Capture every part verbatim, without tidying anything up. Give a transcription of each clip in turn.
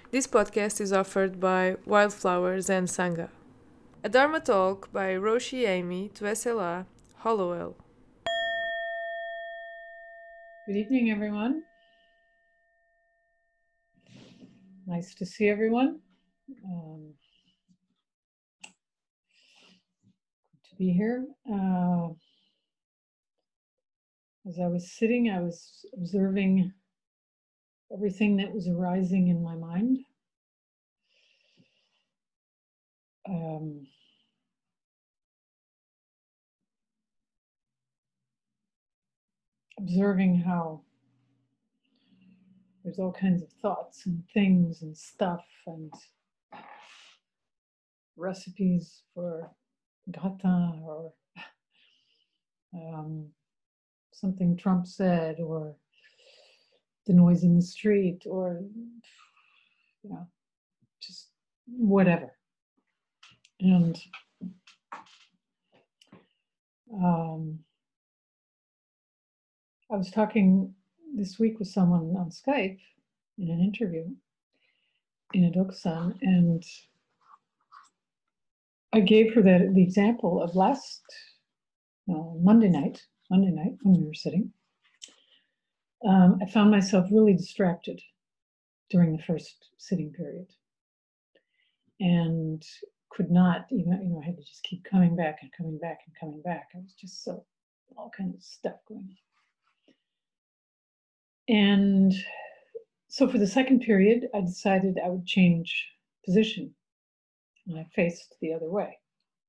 This podcast is offered by Wildflowers and Sangha. A Dharma talk by Roshi Amy to S L A, Hollowell. Good evening, everyone. Nice to see everyone. Um, good to be here. Uh, as I was sitting, I was observing everything that was arising in my mind. Um, observing how there's all kinds of thoughts and things and stuff and recipes for gata or um, something Trump said or the noise in the street or, you know, just whatever. And um, I was talking this week with someone on Skype in an interview in a Dokusan, and I gave her that the example of last no, Monday night, Monday night when we were sitting. Um, I found myself really distracted during the first sitting period, and could not even, you know, I had to just keep coming back and coming back and coming back. I was just so all kinds of stuff going on. And so for the second period, I decided I would change position, and I faced the other way,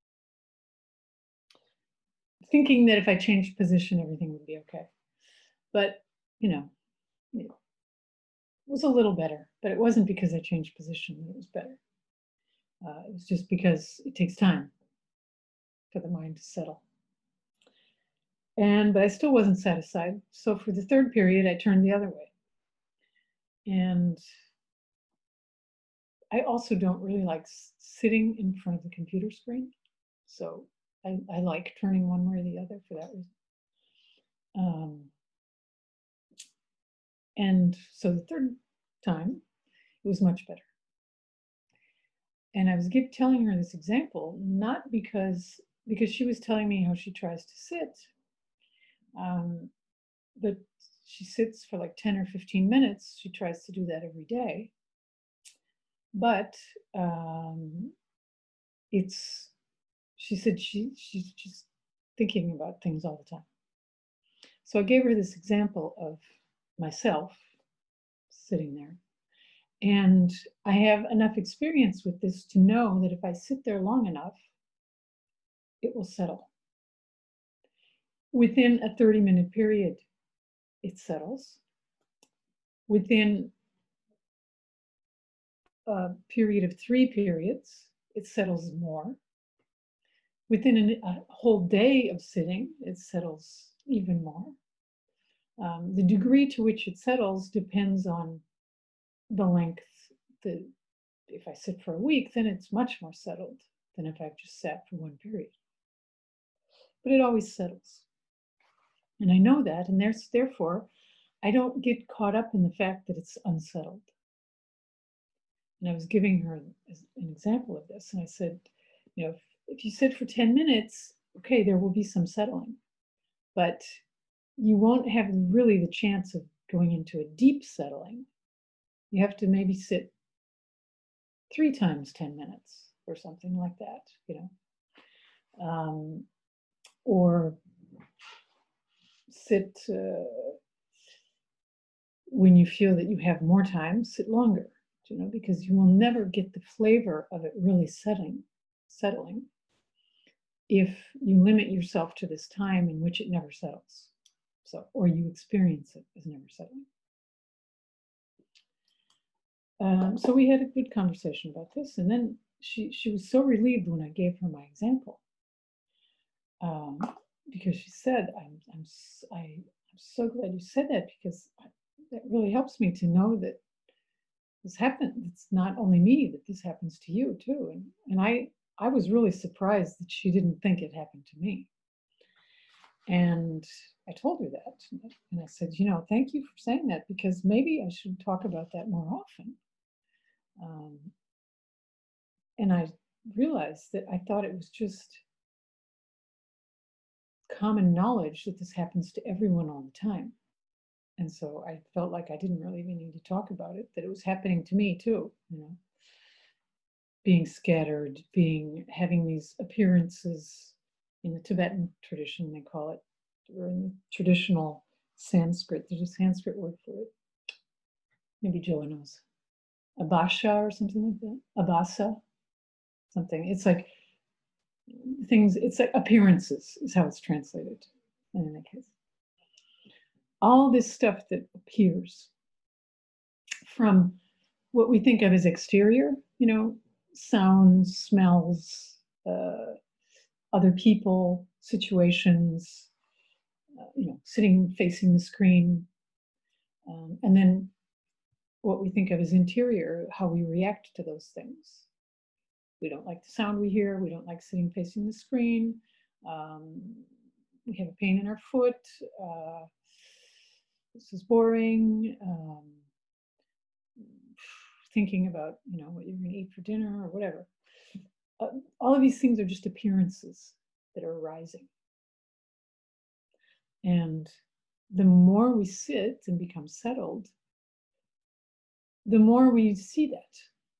thinking that if I changed position, everything would be okay. But, you know, it was a little better, but it wasn't because I changed position that it was better. Uh, it was just because it takes time for the mind to settle. And, but I still wasn't satisfied. So for the third period, I turned the other way. And I also don't really like sitting in front of the computer screen. So I, I like turning one way or the other for that reason. Um, and so the third time, it was much better. And I was give, telling her this example, not because, because she was telling me how she tries to sit, um, but she sits for like ten or fifteen minutes. She tries to do that every day. But um, it's, she said she, she's just thinking about things all the time. So I gave her this example of myself sitting there. And I have enough experience with this to know that if I sit there long enough, it will settle. Within a thirty minute period, it settles. Within a period of three periods, it settles more. Within an, a whole day of sitting, it settles even more. Um, the degree to which it settles depends on the length. The, if I sit for a week, then it's much more settled than if I've just sat for one period. But it always settles. And I know that, and there's, therefore, I don't get caught up in the fact that it's unsettled. And I was giving her an example of this, and I said, you know, if, if you sit for ten minutes, okay, there will be some settling, but you won't have really the chance of going into a deep settling. You have to maybe sit three times ten minutes or something like that, you know, um, or sit uh, when you feel that you have more time, sit longer, you know, because you will never get the flavor of it really settling, settling if you limit yourself to this time in which it never settles. So, or you experience it as never settling. Um, so we had a good conversation about this, and then she she was so relieved when I gave her my example, um, because she said, "I'm I'm I, I'm so glad you said that, because that really helps me to know that this happened. It's not only me, that this happens to you too." And and I I was really surprised that she didn't think it happened to me. And I told her that, and I said, you know, thank you for saying that, because maybe I should talk about that more often. And I realized that I thought it was just common knowledge that this happens to everyone all the time. And so I felt like I didn't really even need to talk about it, that it was happening to me too, you know, being scattered, being having these appearances in the Tibetan tradition, they call it, or in the traditional Sanskrit. There's a Sanskrit word for it. Maybe Joe knows. Abhasha or something like that. Abhasa, something. It's like things, it's like appearances is how it's translated in any case. All this stuff that appears from what we think of as exterior, you know, sounds, smells, uh, other people, situations, uh, you know, sitting facing the screen. Um, and then what we think of as interior, how we react to those things. We don't like the sound we hear. We don't like sitting facing the screen. Um, we have a pain in our foot. Uh, this is boring. Um, thinking about, you know, what you're going to eat for dinner or whatever. Uh, all of these things are just appearances that are arising. And the more we sit and become settled, the more we see that,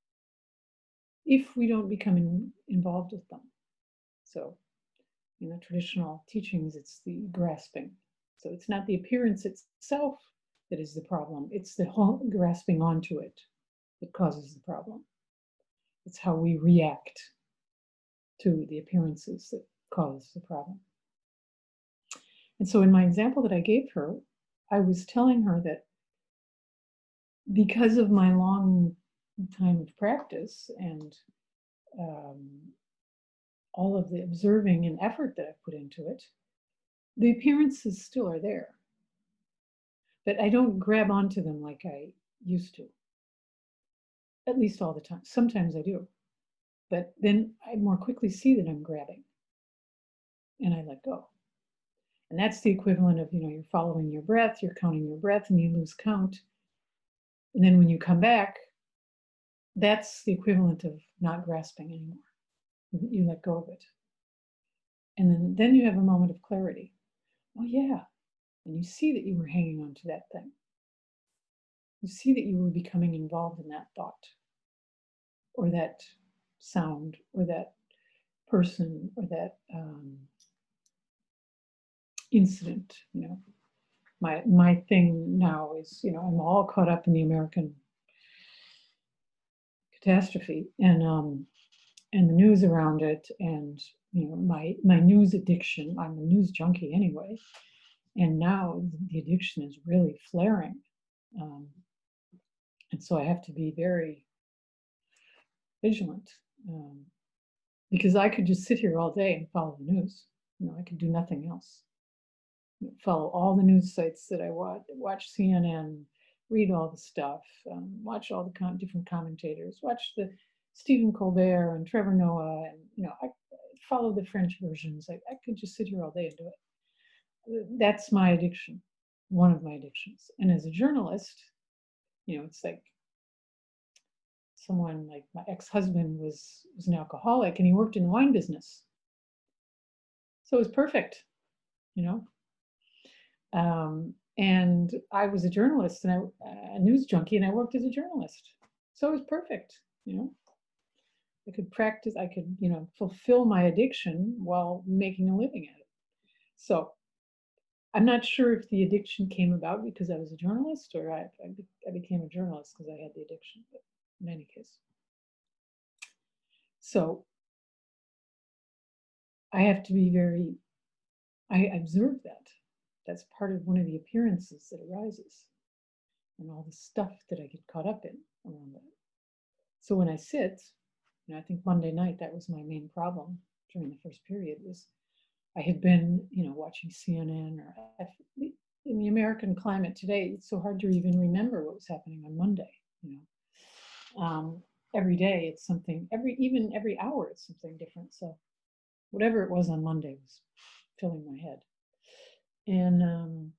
if we don't become in, involved with them. So in the traditional teachings, it's the grasping. So it's not the appearance itself that is the problem. It's the whole grasping onto it that causes the problem. It's how we react to the appearances that cause the problem. And so in my example that I gave her, I was telling her that because of my long time of practice and um, all of the observing and effort that I've put into it, the appearances still are there. But I don't grab onto them like I used to, at least all the time. Sometimes I do. But then I more quickly see that I'm grabbing and I let go. And that's the equivalent of, you know, you're following your breath, you're counting your breath and you lose count. And then when you come back, that's the equivalent of not grasping anymore. You let go of it. And then, then you have a moment of clarity. Oh, yeah. And you see that you were hanging on to that thing. You see that you were becoming involved in that thought or that sound or that person or that um, incident. You know, my my thing now is, you know, I'm all caught up in the American catastrophe and um, and the news around it, and you know, my my news addiction. I'm a news junkie anyway, and now the addiction is really flaring, um, and so I have to be very vigilant. Um, because I could just sit here all day and follow the news. You know, I could do nothing else. Follow all the news sites that I watch, watch C N N, read all the stuff, um, watch all the com- different commentators, watch the Stephen Colbert and Trevor Noah, and you know, I follow the French versions. I, I could just sit here all day and do it. That's my addiction, one of my addictions. And as a journalist, you know, it's like someone like my ex-husband was was an alcoholic and he worked in the wine business. So it was perfect, you know. Um, and I was a journalist and I, a news junkie, and I worked as a journalist. So it was perfect, you know. I could practice, I could, you know, fulfill my addiction while making a living at it. So I'm not sure if the addiction came about because I was a journalist, or I, I, I became a journalist because I had the addiction, but in any case. So I have to be very, I observe that. That's part of one of the appearances that arises and all the stuff that I get caught up in around that. So when I sit, you know, I think Monday night, that was my main problem during the first period, was I had been, you know, watching C N N or F, in the American climate today, it's so hard to even remember what was happening on Monday, you know. Um, every day it's something, every, even every hour it's something different. So whatever it was on Monday was filling my head. And um,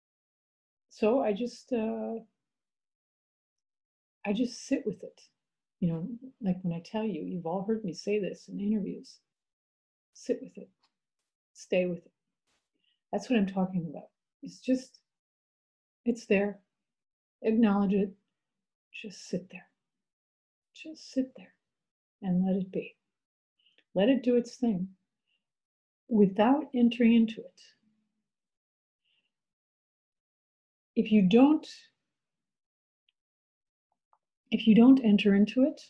so I just, uh, I just sit with it. You know, like when I tell you, you've all heard me say this in interviews, sit with it, stay with it. That's what I'm talking about. It's just, it's there. Acknowledge it. Just sit there. Just sit there and let it be. Let it do its thing without entering into it. If you don't, if you don't enter into it,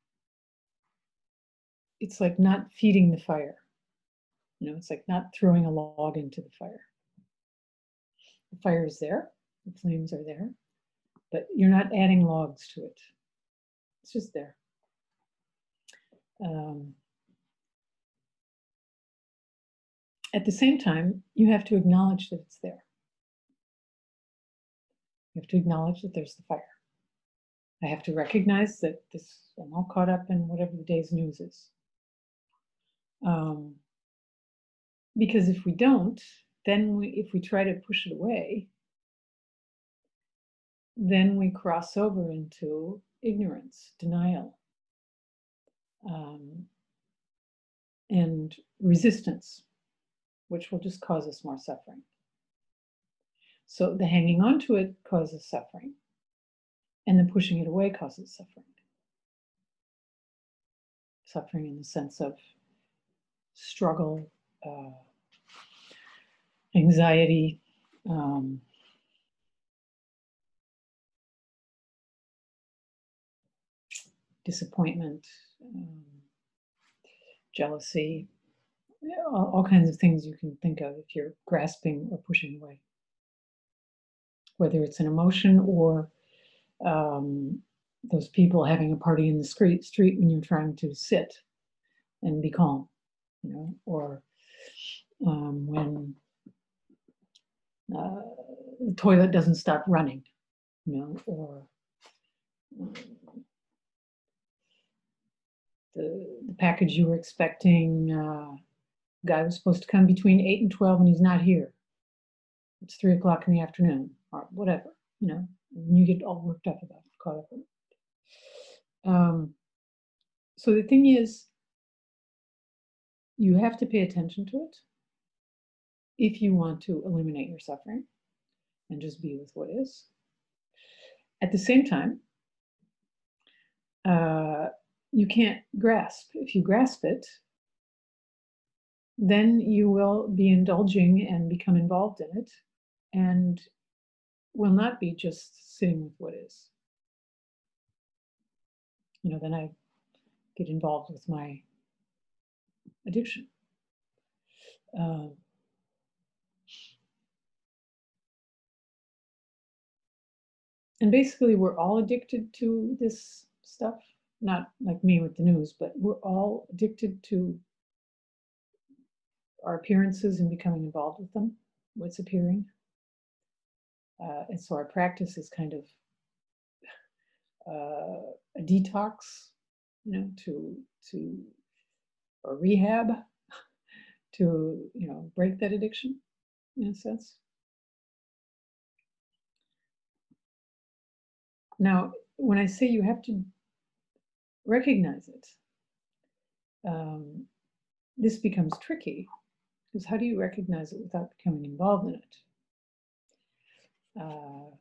it's like not feeding the fire. You know, it's like not throwing a log into the fire. The fire is there, the flames are there, but you're not adding logs to it. It's just there. Um, at the same time, you have to acknowledge that it's there. You have to acknowledge that there's the fire. I have to recognize that this, I'm all caught up in whatever the day's news is. Um, because if we don't, then we, if we try to push it away, then we cross over into ignorance, denial, um, and resistance, which will just cause us more suffering. So the hanging on to it causes suffering, and the pushing it away causes suffering. Suffering in the sense of struggle, uh, anxiety, um, disappointment, um, jealousy, all, all kinds of things you can think of if you're grasping or pushing away. Whether it's an emotion or um, those people having a party in the street, street when you're trying to sit and be calm, you know, or um, when uh, the toilet doesn't stop running, you know, or um, the, the package you were expecting, uh, guy was supposed to come between eight and twelve and he's not here. It's three o'clock in the afternoon or whatever, you know, and you get all worked up about it, caught up in it. Um, so the thing is, you have to pay attention to it if you want to eliminate your suffering and just be with what is. At the same time, uh, you can't grasp. If you grasp it, then you will be indulging and become involved in it and will not be just sitting with what is. You know, then I get involved with my addiction. Uh, and basically, we're all addicted to this stuff. Not like me with the news, but we're all addicted to our appearances and becoming involved with them, what's appearing. Uh, and so our practice is kind of uh, a detox, you know, to to or rehab to, you know, break that addiction in a sense. Now, when I say you have to recognize it, um, this becomes tricky because how do you recognize it without becoming involved in it? Uh,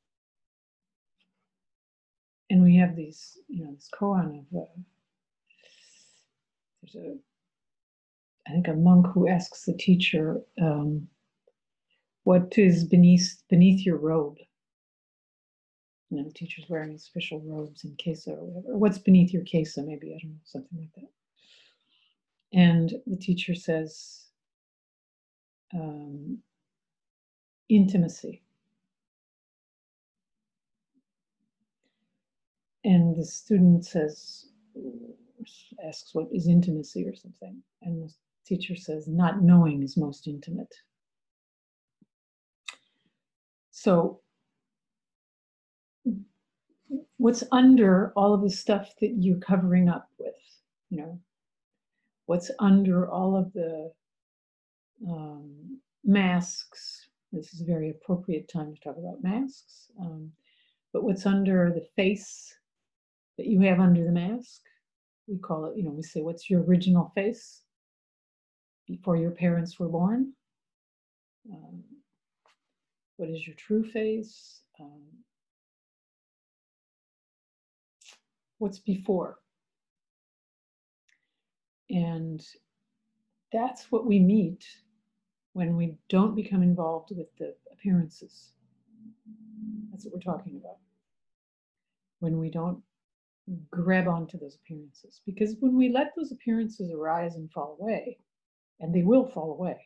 and we have these, you know, this koan of, uh, there's a, I think a monk who asks the teacher, um, what is beneath beneath your robe? You know, the teacher's wearing his official robes in kesa or whatever. Or what's beneath your kesa? Maybe, I don't know, something like that. And the teacher says, um, intimacy. And the student says, asks what is intimacy or something. And the teacher says, not knowing is most intimate. So what's under all of the stuff that you're covering up with, you know, what's under all of the um, masks, this is a very appropriate time to talk about masks, um, but what's under the face, that you have under the mask. We call it, you know, we say, what's your original face before your parents were born? Um, what is your true face? Um, what's before? And that's what we meet when we don't become involved with the appearances. That's what we're talking about. When we don't grab onto those appearances. Because when we let those appearances arise and fall away, and they will fall away,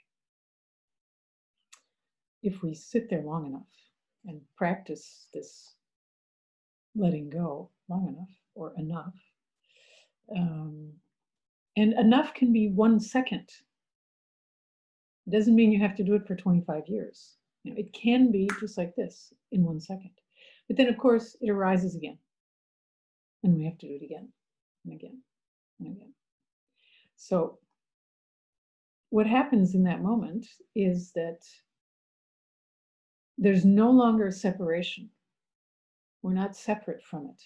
if we sit there long enough and practice this letting go long enough or enough, um, and enough can be one second. It doesn't mean you have to do it for twenty-five years. You know, it can be just like this in one second. But then, of course, it arises again. And we have to do it again and again and again. So what happens in that moment is that there's no longer a separation. We're not separate from it.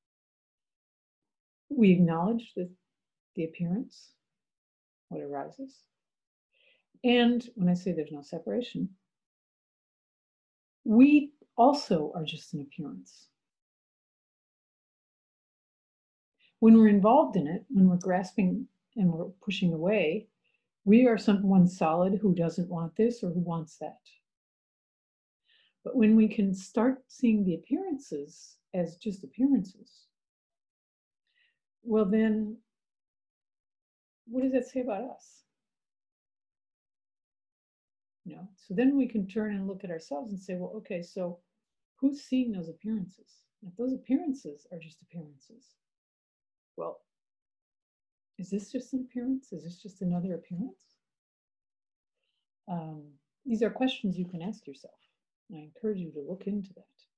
We acknowledge the, the appearance, what arises. And when I say there's no separation, we also are just an appearance. When we're involved in it, when we're grasping and we're pushing away, we are someone solid who doesn't want this or who wants that. But when we can start seeing the appearances as just appearances, well then, what does that say about us? You know, so then we can turn and look at ourselves and say, well, okay, so who's seeing those appearances? If those appearances are just appearances, well, is this just an appearance? Is this just another appearance? Um, these are questions you can ask yourself. And I encourage you to look into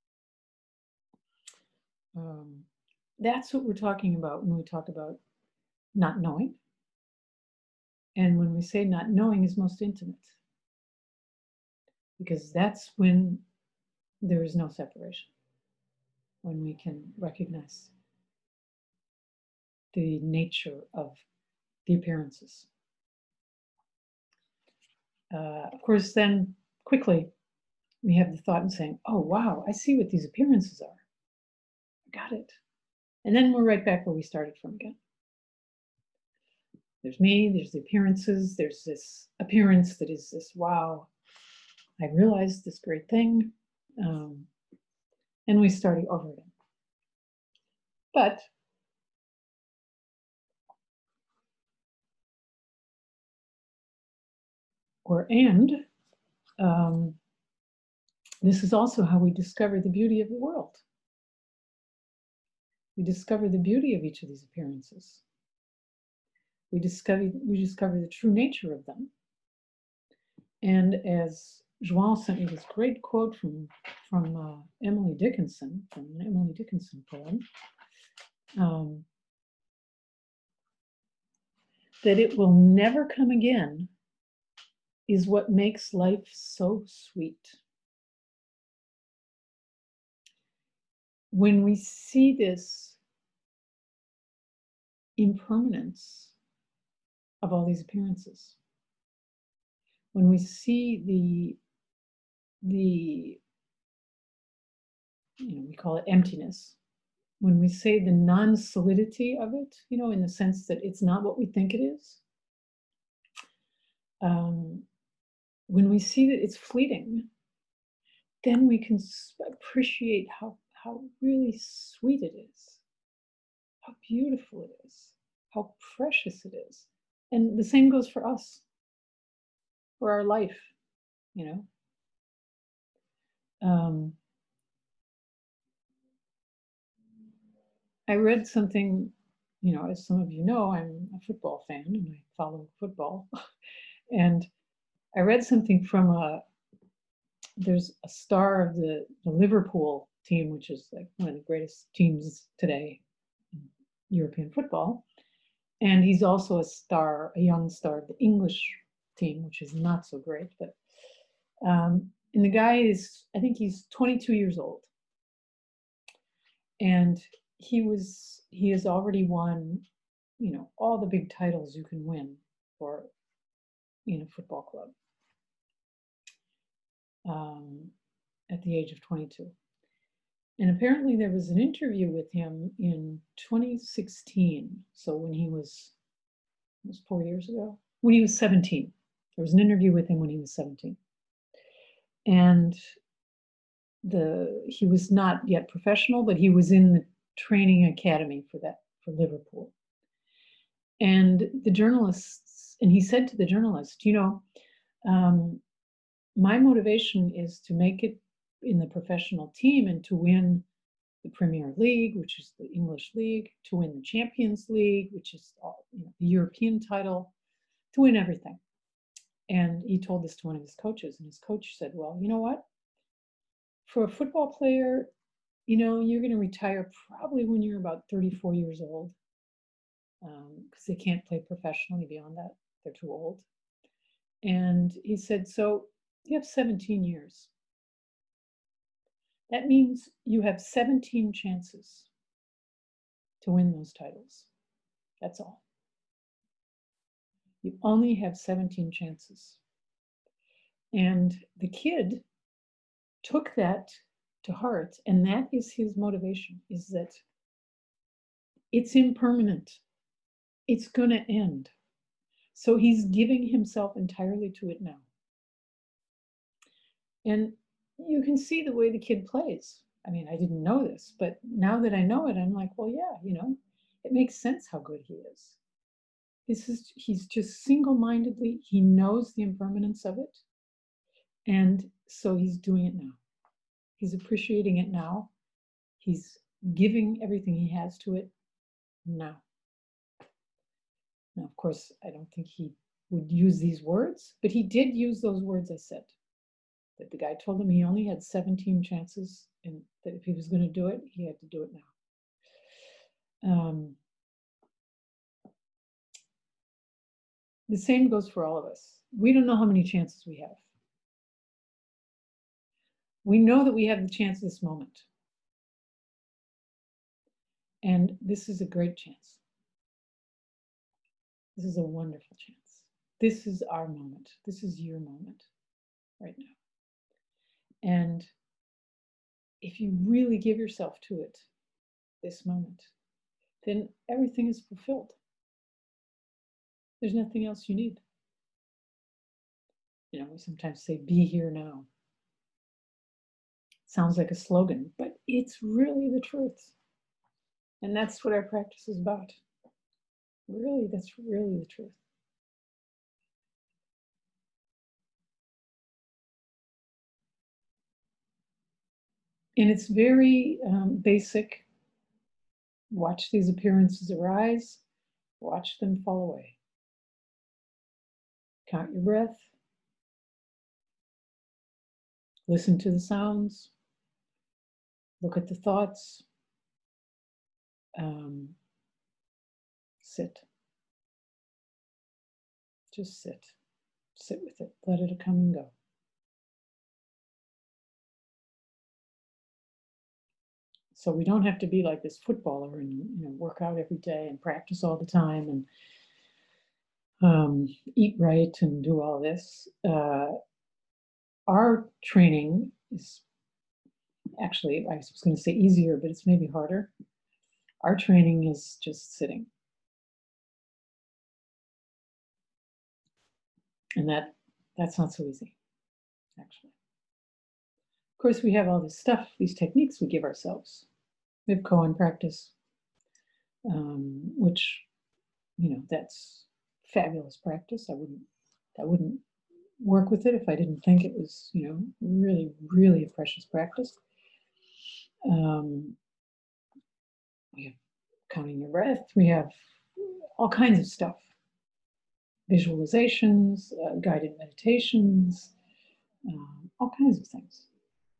that. Um, that's what we're talking about when we talk about not knowing. And when we say not knowing is most intimate, because that's when there is no separation, when we can recognize the nature of the appearances. Uh, of course, then quickly we have the thought in saying, oh, wow, I see what these appearances are. I got it. And then we're right back where we started from again. There's me, there's the appearances, there's this appearance that is this, wow, I realized this great thing. Um, and we start over again. But or and um, this is also how we discover the beauty of the world. We discover the beauty of each of these appearances. We discover, we discover the true nature of them. And as João sent me this great quote from, from uh, Emily Dickinson, from an Emily Dickinson poem, um, that it will never come again is what makes life so sweet. When we see this impermanence of all these appearances, when we see the, the, you know, we call it emptiness, when we say the non-solidity of it, you know, in the sense that it's not what we think it is, um, when we see that it's fleeting, then we can appreciate how, how really sweet it is, how beautiful it is, how precious it is. And the same goes for us, for our life, you know. Um, I read something, you know, as some of you know, I'm a football fan and I follow football. And I read something from a, there's a star of the, the Liverpool team, which is like one of the greatest teams today in European football. And he's also a star, a young star of the English team, which is not so great. But um, and the guy is, I think he's twenty-two years old. And he was he has already won, you know, all the big titles you can win for in a football club um, at the age of twenty-two. And apparently there was an interview with him in twenty sixteen. So when he was, it was four years ago, when he was seventeen. There was an interview with him when he was seventeen. And the he was not yet professional, but he was in the training academy for that, for Liverpool. And the journalists, and he said to the journalist, you know, um, my motivation is to make it in the professional team and to win the Premier League, which is the English league, to win the Champions League, which is all, you know, the European title, to win everything. And he told this to one of his coaches, and his coach said, well, you know what? For a football player, you know, you're going to retire probably when you're about thirty-four years old, because um, they can't play professionally beyond that. They're too old. And he said, so you have seventeen years. That means you have seventeen chances to win those titles. That's all. You only have seventeen chances. And the kid took that to heart, and that is his motivation, is that it's impermanent. It's going to end. So he's giving himself entirely to it now. And you can see the way the kid plays. I mean, I didn't know this, but now that I know it, I'm like, well, yeah, you know, it makes sense how good he is. This is, he's just single-mindedly, he knows the impermanence of it. And so he's doing it now. He's appreciating it now. He's giving everything he has to it now. Now, of course, I don't think he would use these words, but he did use those words I said. That the guy told him he only had seventeen chances, and that if he was going to do it, he had to do it now. Um, the same goes for all of us. We don't know how many chances we have. We know that we have the chance this moment. And this is a great chance. This is a wonderful chance. This is our moment. This is your moment right now. And if you really give yourself to it, this moment, then everything is fulfilled. There's nothing else you need. You know, we sometimes say, be here now. Sounds like a slogan, but it's really the truth. And that's what our practice is about. Really, that's really the truth. And it's very um, basic. Watch these appearances arise, watch them fall away. Count your breath. Listen to the sounds. Look at the thoughts. Um, sit. Just sit. Sit with it. Let it come and go. So we don't have to be like this footballer and, you know, work out every day and practice all the time and um, eat right and do all this. Uh, our training is actually, I was going to say easier, but it's maybe harder. Our training is just sitting. And that that's not so easy, actually. Of course, we have all this stuff, these techniques we give ourselves. We have koan practice, um, which, you know, that's fabulous practice. I wouldn't, I wouldn't work with it if I didn't think it was, you know, really, really a precious practice. Um, we have counting your breath. We have all kinds of stuff. Visualizations, uh, guided meditations, um, all kinds of things.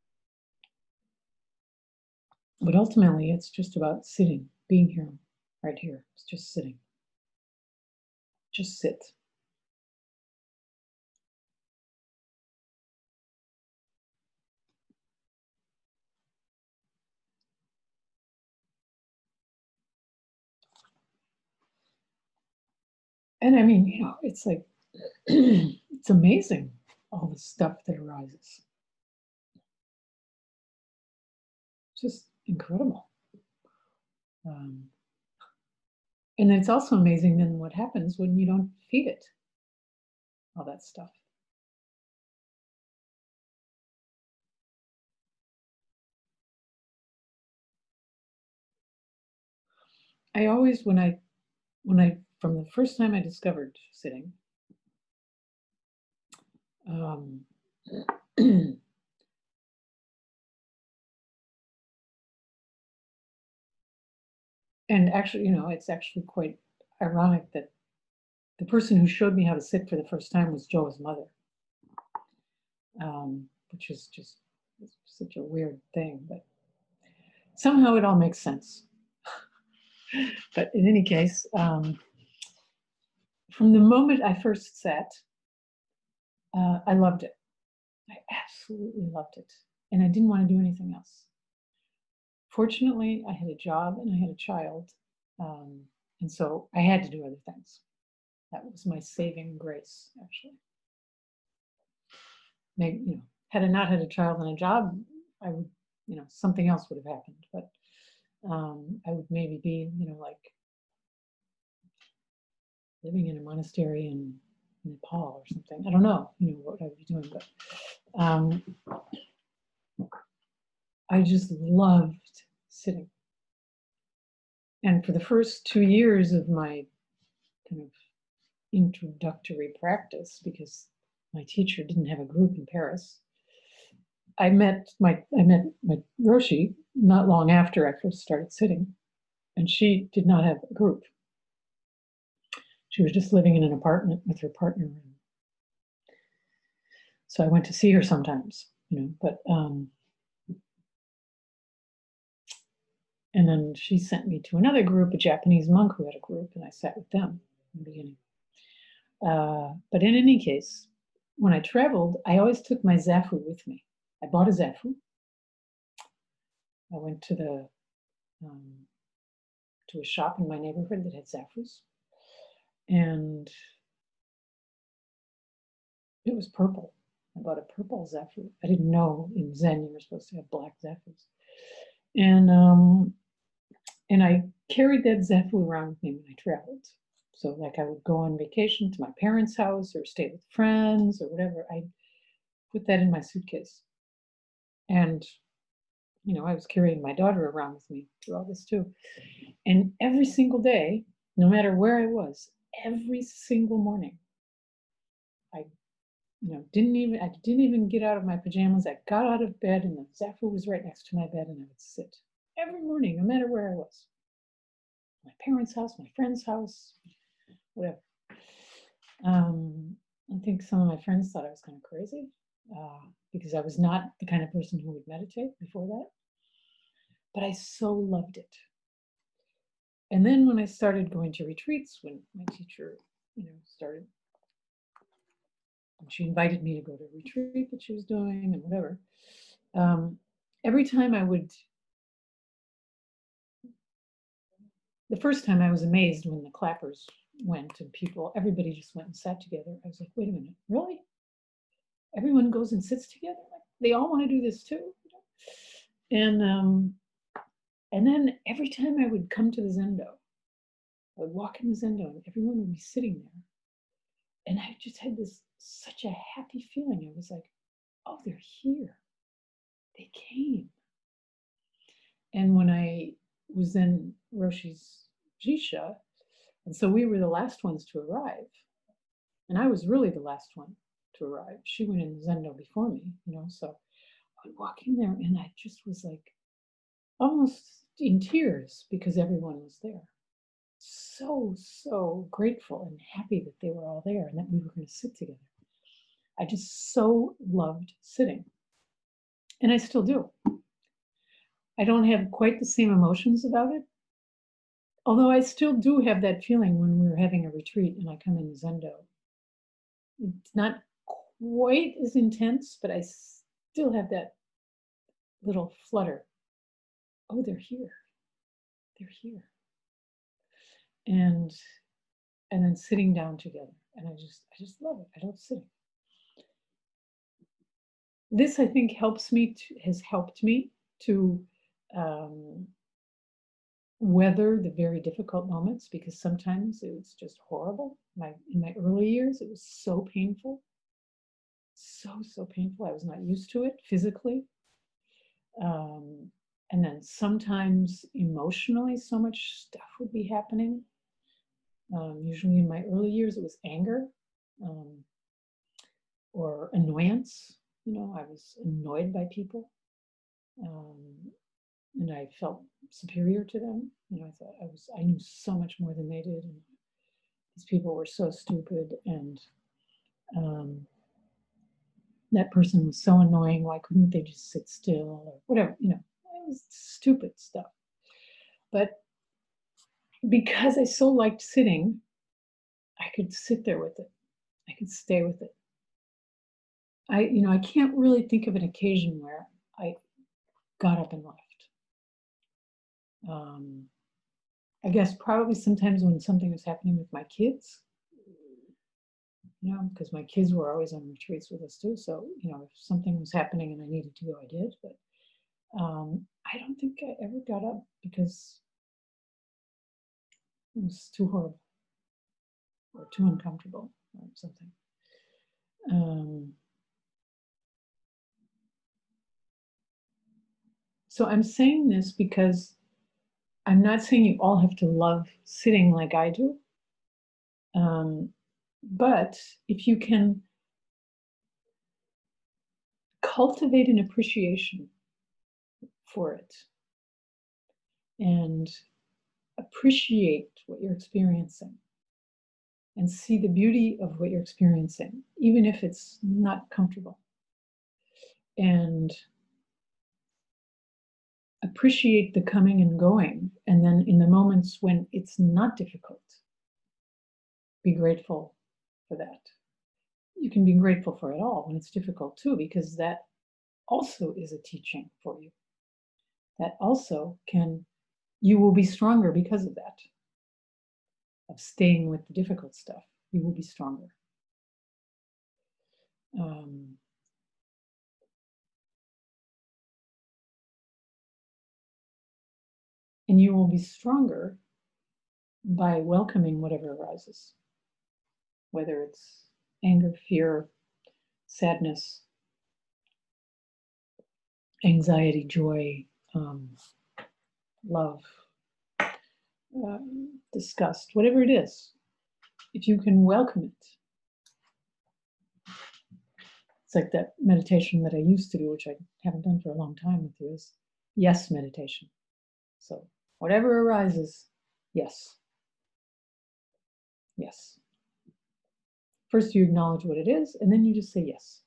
But ultimately, it's just about sitting, being here, right here. It's just sitting. Just sit. And I mean, you know, it's like, it's amazing, all the stuff that arises. Just incredible. Um, and then it's also amazing then what happens when you don't feed it all that stuff. I always, when I, when I, from the first time I discovered sitting, um, and actually, you know, it's actually quite ironic that the person who showed me how to sit for the first time was Joe's mother, um, which is just such a weird thing, but somehow it all makes sense. But in any case, um, from the moment I first sat, uh, I loved it. I absolutely loved it. And I didn't want to do anything else. Fortunately, I had a job and I had a child. Um, and so I had to do other things. That was my saving grace, actually. Maybe, you know, had I not had a child and a job, I would, you know, something else would have happened. But um, I would maybe be, you know, like living in a monastery in Nepal or something. I don't know, you know, what I would be doing, but um, I just loved sitting. And for the first two years of my kind of introductory practice, because my teacher didn't have a group in Paris, I met my I met my Roshi not long after I first started sitting, and she did not have a group. She was just living in an apartment with her partner. So I went to see her sometimes, you know, but um, and then she sent me to another group, a Japanese monk who had a group, and I sat with them in the beginning. Uh, but in any case, when I traveled, I always took my zafu with me. I bought a zafu. I went to the um, to a shop in my neighborhood that had zafus, and it was purple. I bought a purple zafu. I didn't know in Zen you were supposed to have black zafus, and um, and I carried that zafu around with me when I traveled. So, like, I would go on vacation to my parents' house or stay with friends or whatever. I put that in my suitcase, and you know, I was carrying my daughter around with me through all this too. And every single day, no matter where I was, every single morning, I, you know, didn't even I didn't even get out of my pajamas. I got out of bed, and the zafu was right next to my bed, and I would sit every morning, no matter where I was. My parents' house, my friend's house, whatever. Um, I think some of my friends thought I was kind of crazy uh, because I was not the kind of person who would meditate before that. But I so loved it. And then when I started going to retreats, when my teacher, you know, started, when she invited me to go to a retreat that she was doing and whatever, um, every time I would, the first time I was amazed when the clappers went and people, everybody just went and sat together. I was like, wait a minute, really? Everyone goes and sits together? Like, they all want to do this too? And um, and then every time I would come to the Zendo, I would walk in the Zendo and everyone would be sitting there. And I just had this such a happy feeling. I was like, oh, they're here. They came. And when I was in Roshi's Jisha, and so we were the last ones to arrive. And I was really the last one to arrive. She went in Zendo before me, you know, so I would walk in there and I just was like almost in tears because everyone was there. So, so grateful and happy that they were all there and that we were going to sit together. I just so loved sitting. And I still do. I don't have quite the same emotions about it. Although I still do have that feeling when we're having a retreat and I come in Zendo. It's not quite as intense, but I still have that little flutter. Oh, they're here. They're here. And and then sitting down together. And I just, I just love it. I love sitting. This, I think, helps me to, has helped me to um, weather the very difficult moments, because sometimes it was just horrible. My, in my early years, it was so painful, so, so painful. I was not used to it physically. Um, and then sometimes emotionally, so much stuff would be happening. Um, usually in my early years, it was anger um, or annoyance. You know, I was annoyed by people. Um, and I felt superior to them. You know, I thought I was, I knew so much more than they did. And these people were so stupid, and um, that person was so annoying. Why couldn't they just sit still or whatever? You know, it was stupid stuff. But because I so liked sitting, I could sit there with it. I could stay with it. I, you know, I can't really think of an occasion where I got up and left. Um, I guess probably sometimes when something was happening with my kids, you know, because my kids were always on retreats with us too. So, you know, if something was happening and I needed to go, I did. But um, I don't think I ever got up because it was too horrible or too uncomfortable or something. Um, so I'm saying this because I'm not saying you all have to love sitting like I do. Um, but if you can cultivate an appreciation for it and appreciate what you're experiencing and see the beauty of what you're experiencing, even if it's not comfortable, and appreciate the coming and going. And then in the moments when it's not difficult, be grateful for that. You can be grateful for it all when it's difficult too, because that also is a teaching for you. That also can, you will be stronger because of that, of staying with the difficult stuff. You will be stronger. Um, and you will be stronger by welcoming whatever arises, whether it's anger, fear, sadness, anxiety, joy, um, love, uh, disgust, whatever it is. If you can welcome it, it's like that meditation that I used to do, which I haven't done for a long time with you, is yes meditation. So whatever arises, yes. Yes. First you acknowledge what it is, and then you just say yes.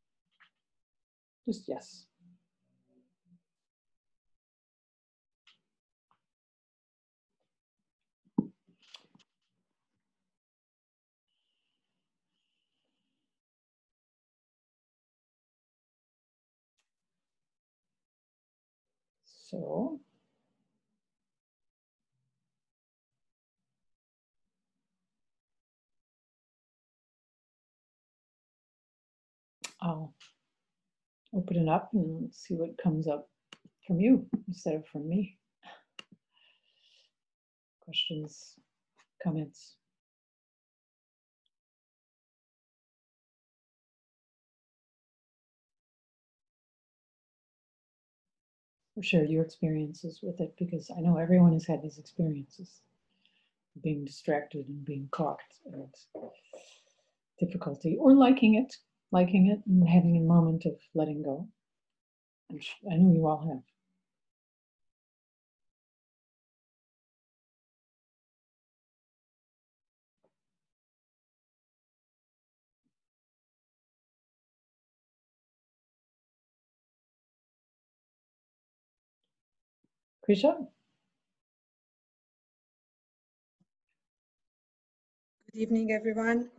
Just yes. So I'll open it up and see what comes up from you instead of from me. Questions, comments? Or share your experiences with it, because I know everyone has had these experiences, being distracted and being caught and difficulty, or liking it, liking it and having a moment of letting go. I'm sure, I know you all have. Krisha? Good evening, everyone.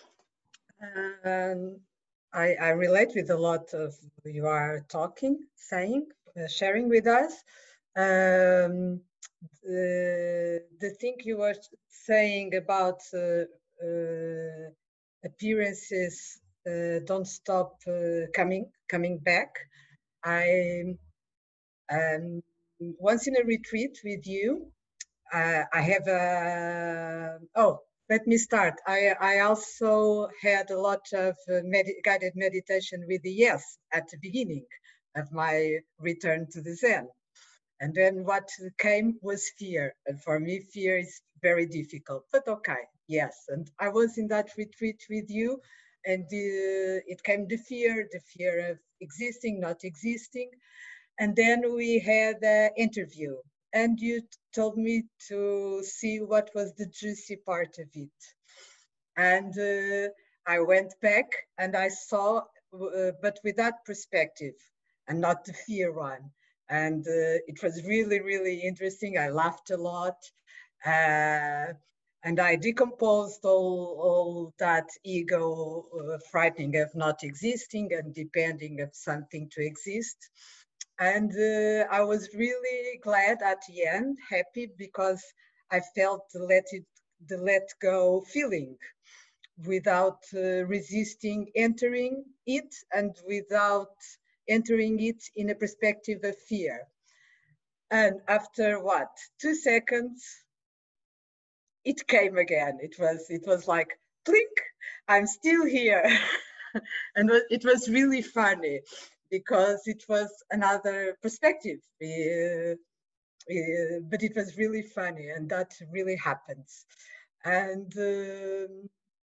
Um, I, I relate with a lot of you are talking, saying, uh, sharing with us. Um, uh, the thing you were saying about uh, uh, appearances uh, don't stop uh, coming coming back. I um, once in a retreat with you, uh, I have a oh. Let me start. I, I also had a lot of uh, med guided meditation with the yes at the beginning of my return to the Zen. And then what came was fear. And for me, fear is very difficult, but okay, yes. And I was in that retreat with you, and uh, it came the fear, the fear of existing, not existing. And then we had an interview, and you told me to see what was the juicy part of it. And uh, I went back and I saw, uh, but with that perspective and not the fear one. And uh, it was really, really interesting. I laughed a lot. Uh, and I decomposed all, all that ego uh, frightening of not existing and depending of something to exist. And uh, I was really glad at the end, happy, because I felt the let it, the let go feeling without uh, resisting entering it and without entering it in a perspective of fear. And after what, two seconds, it came again. It was, it was like, blink, I'm still here. And it was really funny because it was another perspective. Uh, uh, but it was really funny, and that really happens. And um,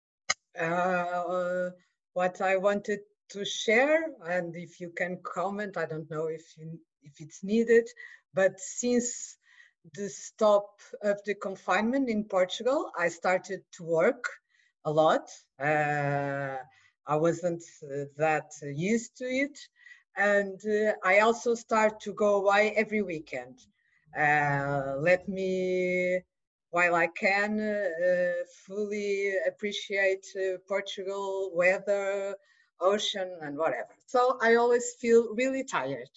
uh, what I wanted to share, and if you can comment, I don't know if you, if it's needed, but since the stop of the confinement in Portugal, I started to work a lot. Uh, I wasn't uh, that used to it. And uh, I also start to go away every weekend. Uh, let me, while I can, uh, fully appreciate uh, Portugal, weather, ocean, and whatever. So I always feel really tired.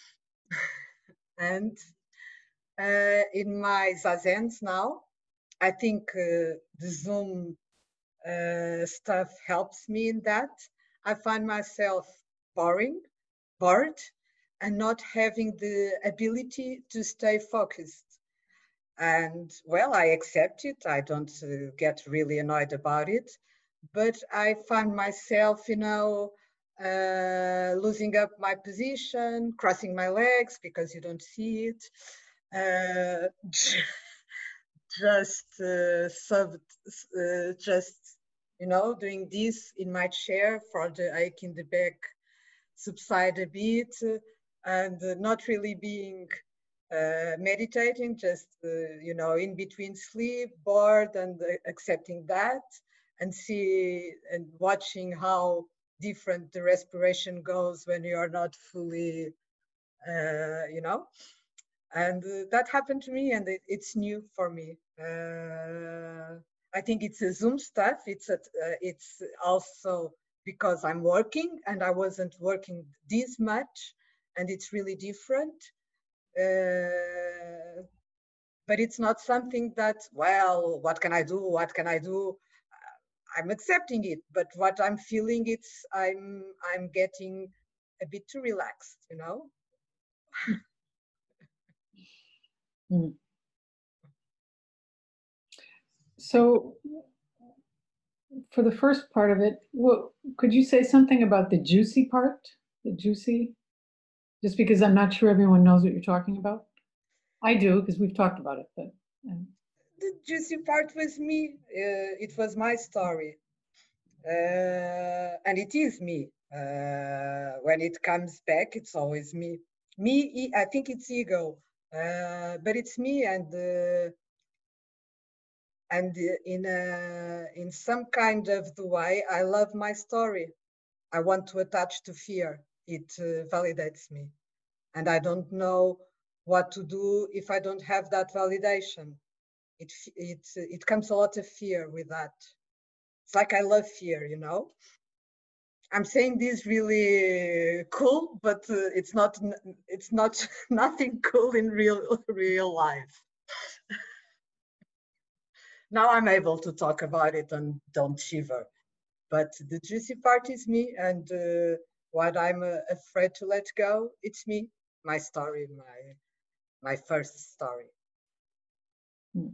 And uh, in my Zazens now, I think uh, the Zoom uh, stuff helps me in that. I find myself boring, bored, and not having the ability to stay focused. And well, I accept it. I don't uh, get really annoyed about it, but I find myself, you know, uh, losing up my position, crossing my legs because you don't see it. Uh, just uh, sub, uh, just you know, doing this in my chair for the ache in the back subside a bit, uh, and uh, not really being uh, meditating, just uh, you know, in between sleep, bored, and uh, accepting that, and see and watching how different the respiration goes when you are not fully, uh, you know. And uh, that happened to me, and it, it's new for me. Uh, I think it's a Zoom stuff. It's a, uh, it's also because I'm working, and I wasn't working this much, and it's really different. Uh, but it's not something that, well, what can I do? What can I do? I'm accepting it, but what I'm feeling, it's I'm I'm getting a bit too relaxed, you know. Mm. So for the first part of it, what, could you say something about the juicy part? The juicy? Just because I'm not sure everyone knows what you're talking about. I do, because we've talked about it, but. Um, The juicy part was me. Uh, it was my story. Uh, and it is me. Uh, when it comes back, it's always me. Me, I think it's ego, uh, but it's me, and uh, and in a, in some kind of the way, I love my story. I want to attach to fear. It uh, validates me, and I don't know what to do if I don't have that validation. It it it comes a lot of fear with that. It's like I love fear, you know. I'm saying this really cool, but uh, it's not it's not nothing cool in real real life. Now I'm able to talk about it and don't shiver. But the juicy part is me, and uh, what I'm uh, afraid to let go, it's me, my story, my my first story. Hmm.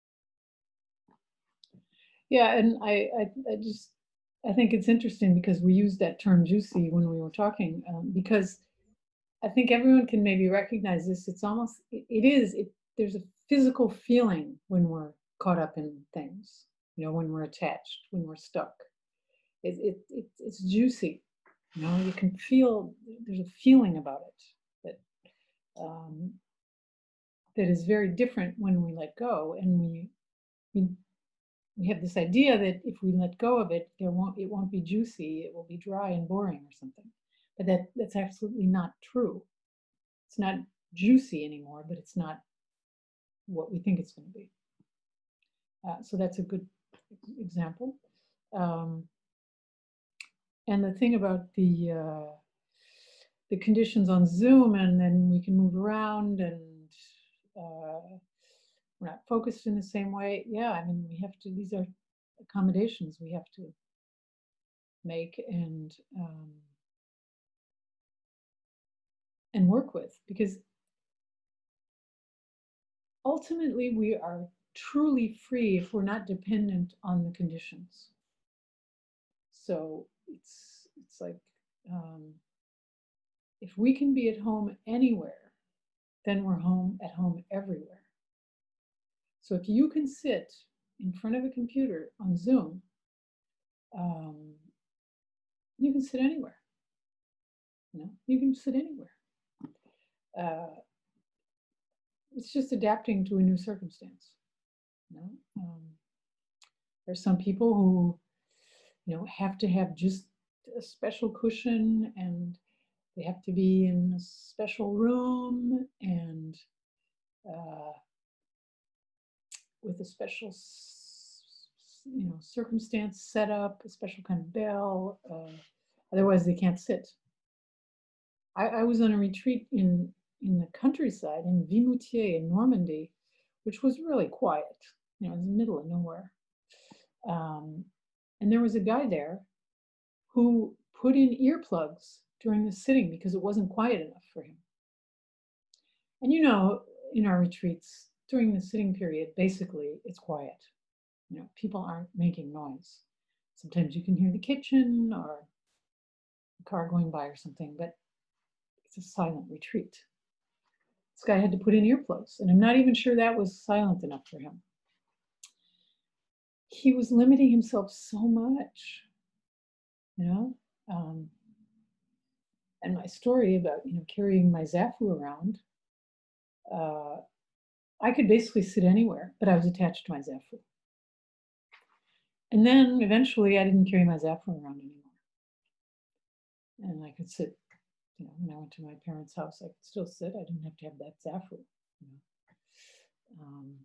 Yeah, and I, I, I just, I think it's interesting because we used that term juicy when we were talking, um, because I think everyone can maybe recognize this. It's almost, it, it is, it, there's a physical feeling when we're caught up in things, you know, when we're attached, when we're stuck. It, it, it, it's juicy, you know, you can feel, there's a feeling about it that, um, that is very different when we let go, and we, we we have this idea that if we let go of it, there won't it won't be juicy, it will be dry and boring or something. But that that's absolutely not true. It's not juicy anymore, but it's not what we think it's going to be. Uh, so that's a good example. Um, and the thing about the uh, the conditions on Zoom, and then we can move around, and uh, we're not focused in the same way. Yeah, I mean, we have to. These are accommodations we have to make and um, and work with, because ultimately we are truly free if we're not dependent on the conditions. So it's it's like um, if we can be at home anywhere, then we're home at home everywhere. So if you can sit in front of a computer on Zoom, um, you can sit anywhere. You know, you can sit anywhere. Uh, it's just adapting to a new circumstance. You know, um, there's some people who, you know, have to have just a special cushion, and they have to be in a special room, and uh, with a special, you know, circumstance set up, a special kind of bell. Uh, otherwise, they can't sit. I, I was on a retreat in in the countryside in Vimoutier in Normandy, which was really quiet. You know, it was in the middle of nowhere. Um, and there was a guy there who put in earplugs during the sitting because it wasn't quiet enough for him. And you know, in our retreats, during the sitting period, basically it's quiet. You know, people aren't making noise. Sometimes you can hear the kitchen or a car going by or something, but it's a silent retreat. This guy had to put in earplugs, and I'm not even sure that was silent enough for him. He was limiting himself so much, you know. Um, and my story about, you know, carrying my Zafu around, uh, I could basically sit anywhere, but I was attached to my Zafu. And then eventually I didn't carry my Zafu around anymore. And I could sit, you know, when I went to my parents' house, I could still sit. I didn't have to have that Zafu, you know. Um,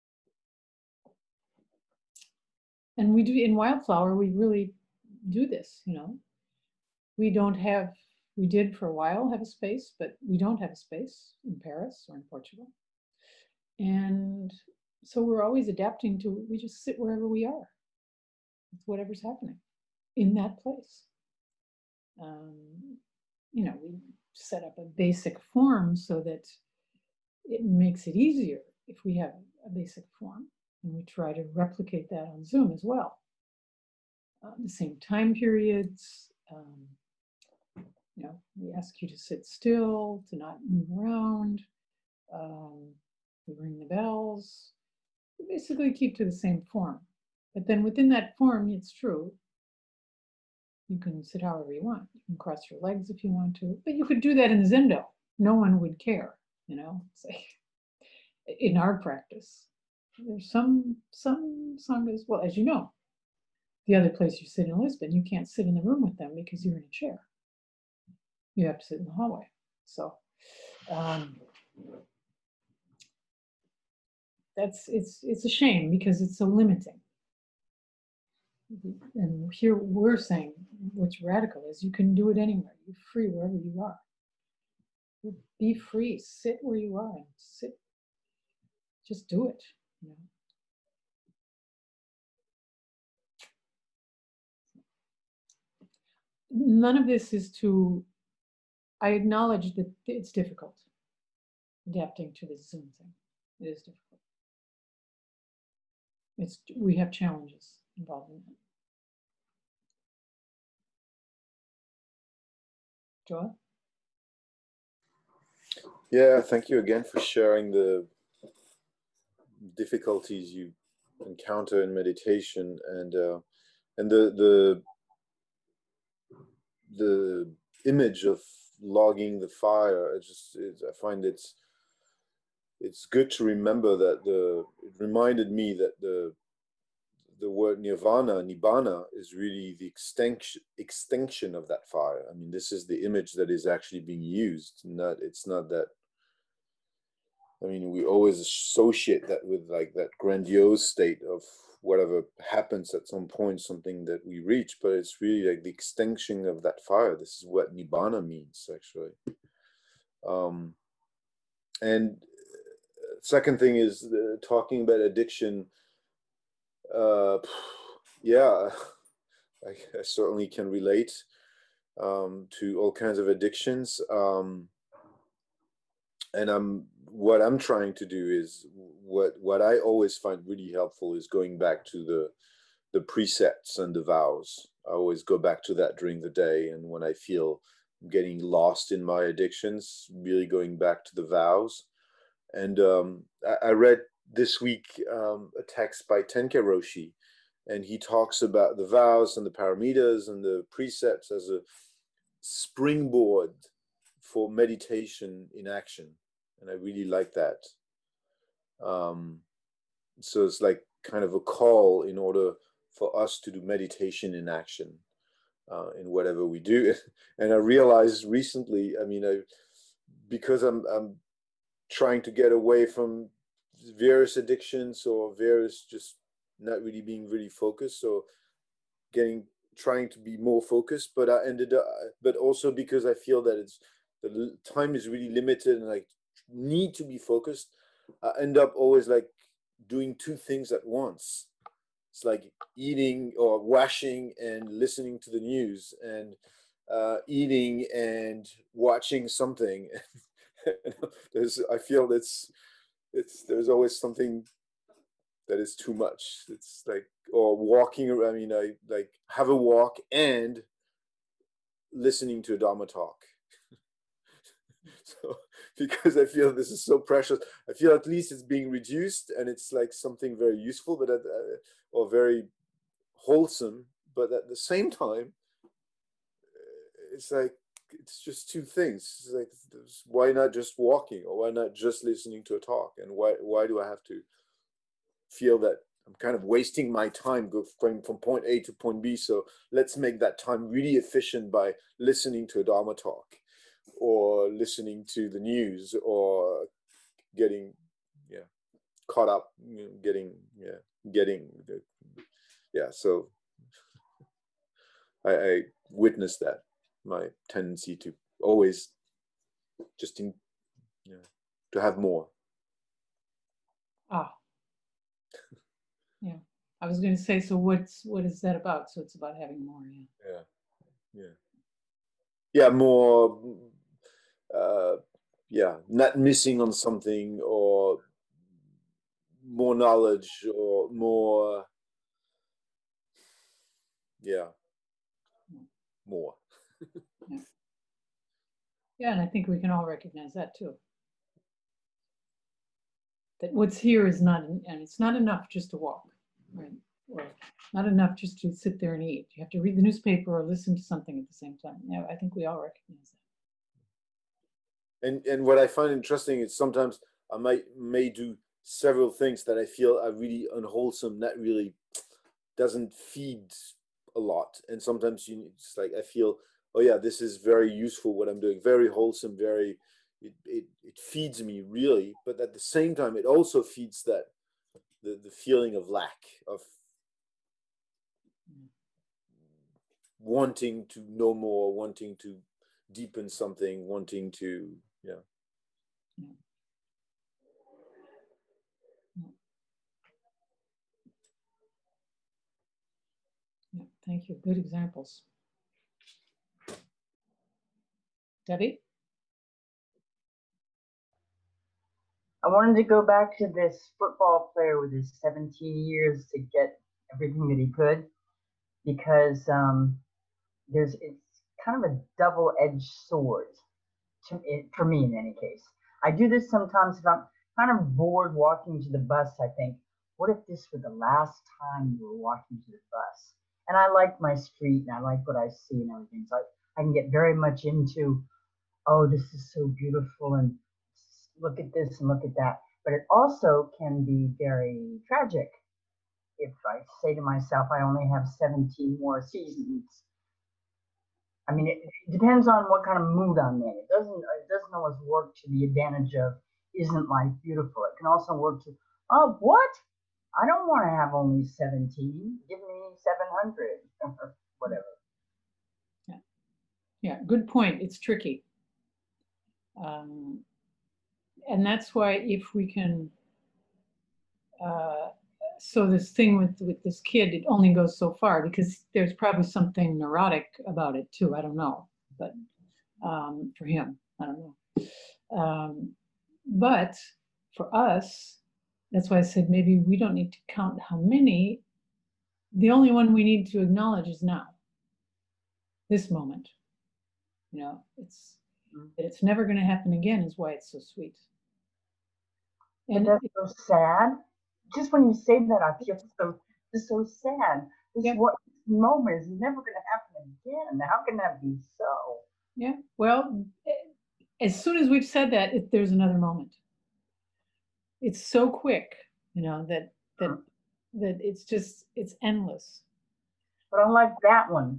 and we do, in Wildflower, we really do this, you know. We don't have, we did for a while have a space, but we don't have a space in Paris or in Portugal. And so we're always adapting to, we just sit wherever we are, with whatever's happening in that place. Um, you know, we set up a basic form so that it makes it easier if we have a basic form. And we try to replicate that on Zoom as well. Uh, the same time periods. Um, you know, we ask you to sit still, to not move around. Um, we ring the bells. We basically keep to the same form. But then within that form, it's true, you can sit however you want. You can cross your legs if you want to, but you could do that in Zendo. No one would care, you know. It's like, in our practice, there's some some sanghas. Well, as you know, the other place you sit in Lisbon, you can't sit in the room with them because you're in a chair. You have to sit in the hallway. So um, that's it's it's a shame because it's so limiting. And here we're saying what's radical is you can do it anywhere. You're free wherever you are. Be free. Sit where you are and sit. Just do it. You know? None of this is to, I acknowledge that it's difficult adapting to this Zoom thing. It is difficult. It's, we have challenges involved in it. Joel? Yeah, thank you again for sharing the difficulties you encounter in meditation, and uh, and the the the image of logging the fire. I just it, I find it's it's good to remember that the it reminded me that the the word nirvana, nibbana, is really the extinction extinction of that fire. I mean, this is the image that is actually being used. Not it's not that. I mean, we always associate that with like that grandiose state of whatever happens at some point, something that we reach, but it's really like the extinction of that fire. This is what nibbana means, actually. Um, and second thing is uh, talking about addiction. Uh, yeah, I, I certainly can relate um, to all kinds of addictions. Um, and I'm what I'm trying to do is what what I always find really helpful is going back to the the precepts and the vows. I always go back to that during the day, and when I feel I'm getting lost in my addictions, really going back to the vows. And um, I, I read this week um, a text by Tenke Roshi, and he talks about the vows and the paramitas and the precepts as a springboard for meditation in action. And I really like that. Um, so it's like kind of a call in order for us to do meditation in action uh, in whatever we do. And I realized recently, I mean, I, because I'm, I'm trying to get away from various addictions or various just not really being really focused. So getting, trying to be more focused, but I ended up, but also because I feel that it's, the time is really limited and I need to be focused, I end up always like doing two things at once. It's like eating or washing and listening to the news, and uh, eating and watching something. There's, I feel that's, it's, there's always something that is too much. It's like, or walking, I mean, I like have a walk and listening to a Dharma talk. So, because I feel this is so precious, I feel at least it's being reduced and it's like something very useful, but at, uh, or very wholesome. But at the same time, it's like it's just two things. It's like, why not just walking, or why not just listening to a talk? And why why do I have to feel that I'm kind of wasting my time going from point A to point B? So let's make that time really efficient by listening to a Dharma talk, or listening to the news, or getting yeah caught up, you know, getting yeah getting yeah. So I, I witnessed that, my tendency to always just in, you know, to have more. Ah, yeah. I was going to say, so what's what is that about? So it's about having more, yeah. Yeah, yeah, yeah. More, uh, yeah. Not missing on something, or more knowledge, or more, yeah, more. Yeah. Yeah, and I think we can all recognize that too. That what's here is not, and it's not enough just to walk, right? Or not enough just to sit there and eat. You have to read the newspaper or listen to something at the same time. Yeah, I think we all recognize that. And and what I find interesting is sometimes I might may do several things that I feel are really unwholesome, that really doesn't feed a lot. And sometimes you it's like I feel, oh yeah, this is very useful what I'm doing, very wholesome, very it, it, it feeds me really, but at the same time it also feeds that the, the feeling of lack, of wanting to know more, wanting to deepen something, wanting to, yeah. Yeah. Yeah, thank you. Good examples. Debbie? I wanted to go back to this football player with his seventeen years to get everything that he could, because um, there's it's kind of a double-edged sword to it, for me in any case. I do this sometimes if I'm kind of bored walking to the bus. I think, what if this were the last time you were walking to the bus? And I like my street and I like what I see and everything. So I, I can get very much into, oh, this is so beautiful and look at this and look at that. But it also can be very tragic if I say to myself, I only have seventeen more seasons. I mean, it, it depends on what kind of mood I'm in. It doesn't it doesn't always work to the advantage of, isn't life beautiful? It can also work to, oh, what? I don't want to have only seventeen. Give me seven hundred or whatever. Yeah, yeah, good point. It's tricky. Um, and that's why if we can, uh, so this thing with, with this kid, it only goes so far because there's probably something neurotic about it too. I don't know, but um, for him, I don't know. Um, but for us, that's why I said maybe we don't need to count how many. The only one we need to acknowledge is now, this moment. You know, it's Mm. that it's never going to happen again is why it's so sweet. And And that's so sad. Just when you say that, I feel so it's so sad. This Yeah. what this moment is never going to happen again. How can that be so? yeah, well, as soon as we've said that, it, there's another moment. It's so quick, you know, that that Mhm. that it's just it's endless. But I like that one.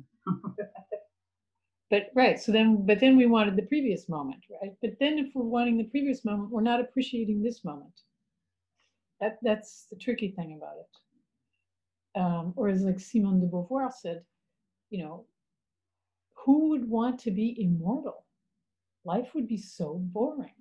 But right, so then, but then we wanted the previous moment, right? But then if we're wanting the previous moment, we're not appreciating this moment. That that's the tricky thing about it. Um, or as like Simone de Beauvoir said, you know, who would want to be immortal? Life would be so boring.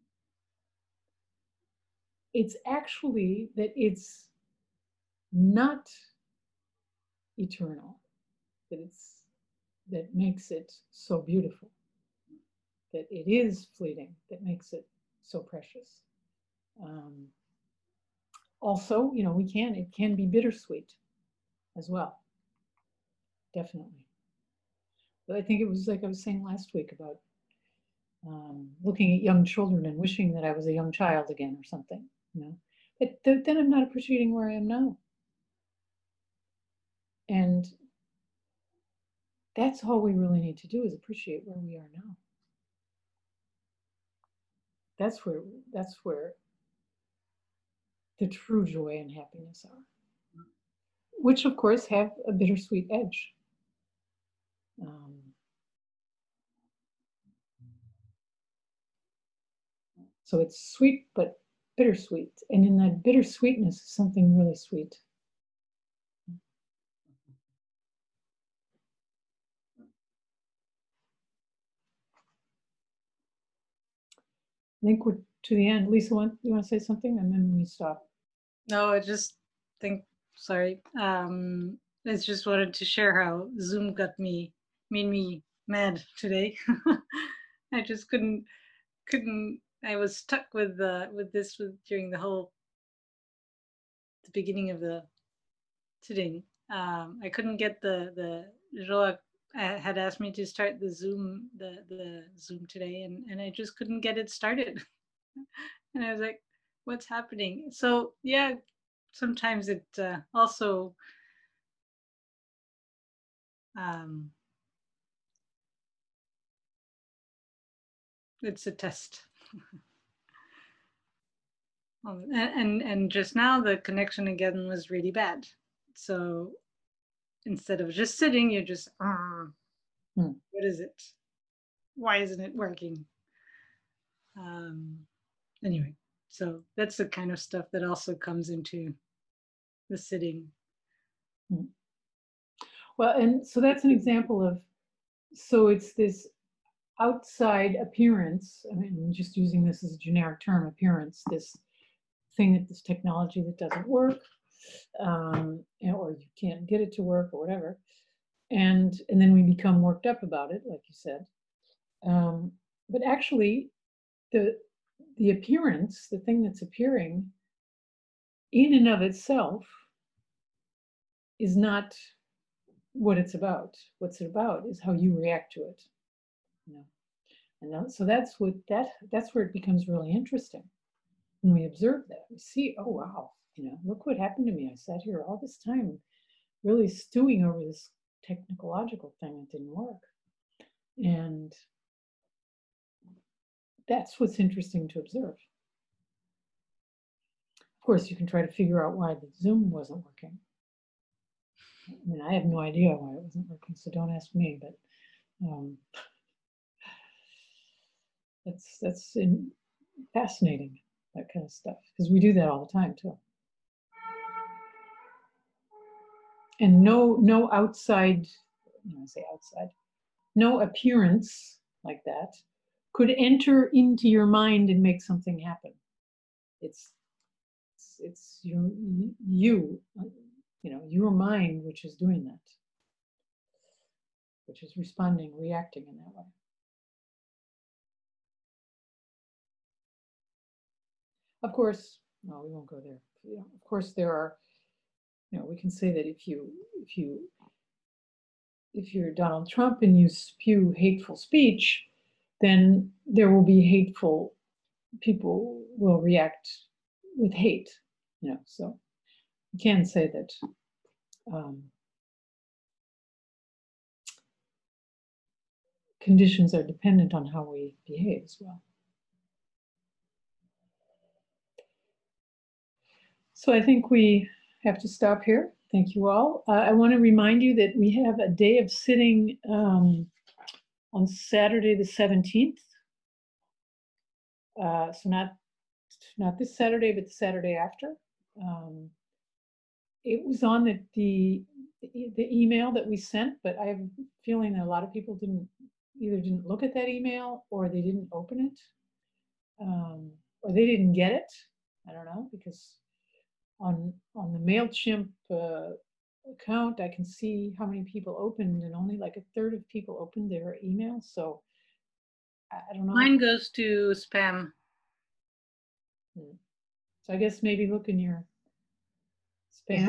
It's actually that it's not eternal, that it's that makes it so beautiful, that it is fleeting, that makes it so precious. Um, also, you know, we can, it can be bittersweet as well. Definitely. But I think it was like I was saying last week about um, looking at young children and wishing that I was a young child again or something, you know. But th then I'm not appreciating where I am now. And that's all we really need to do is appreciate where we are now. That's where that's where the true joy and happiness are, which of course have a bittersweet edge. Um, so it's sweet but bittersweet, and in that bittersweetness is something really sweet. I think we're to the end. Lisa, want, you want to say something, and then we stop? No, I just think, sorry. Um, I just wanted to share how Zoom got me, made me mad today. I just couldn't, couldn't, I was stuck with uh, with this with, during the whole, the beginning of the sitting. Um, I couldn't get the, the, Joa had asked me to start the Zoom, the, the Zoom today, and, and I just couldn't get it started. And I was like, what's happening? So yeah, sometimes it uh, also um, it's a test. um, and, and and just now the connection again was really bad. So instead of just sitting, you're just, uh, hmm. what is it? Why isn't it working? Um, anyway, so that's the kind of stuff that also comes into the sitting. Hmm. Well, and so that's an example of, so it's this outside appearance. I mean, just using this as a generic term, appearance, this thing that this technology that doesn't work, um, or you can't get it to work or whatever. And, and then we become worked up about it, like you said. Um, but actually, the, the appearance, the thing that's appearing in and of itself is not what it's about. What's it about is how you react to it. You know? And that, so that's what that that's where it becomes really interesting. When we observe that, we see, oh wow, you know, look what happened to me. I sat here all this time really stewing over this technological thing that didn't work. And that's what's interesting to observe. Of course, you can try to figure out why the Zoom wasn't working. I mean, I have no idea why it wasn't working, so don't ask me, but um, that's, that's in, fascinating, that kind of stuff, because we do that all the time too. And no, no outside, you know, I say outside, no appearance like that could enter into your mind and make something happen. It's, it's, it's your, you, you know, your mind, which is doing that, which is responding, reacting in that way. Of course, no, we won't go there. You know, of course, there are, you know, we can say that if you, if you, if you're Donald Trump and you spew hateful speech, then there will be hateful, people will react with hate, you know, so you can say that um, conditions are dependent on how we behave as well. So I think we have to stop here. Thank you all. Uh, I want to remind you that we have a day of sitting um, on Saturday the seventeenth. Uh, so not, not this Saturday, but the Saturday after. Um, it was on the, the, the email that we sent, but I have a feeling that a lot of people didn't, either didn't look at that email or they didn't open it, um, or they didn't get it. I don't know, because on, on the MailChimp uh, account, I can see how many people opened, and only like a third of people opened their email. So I, I don't know. Mine goes to spam. So I guess maybe look in your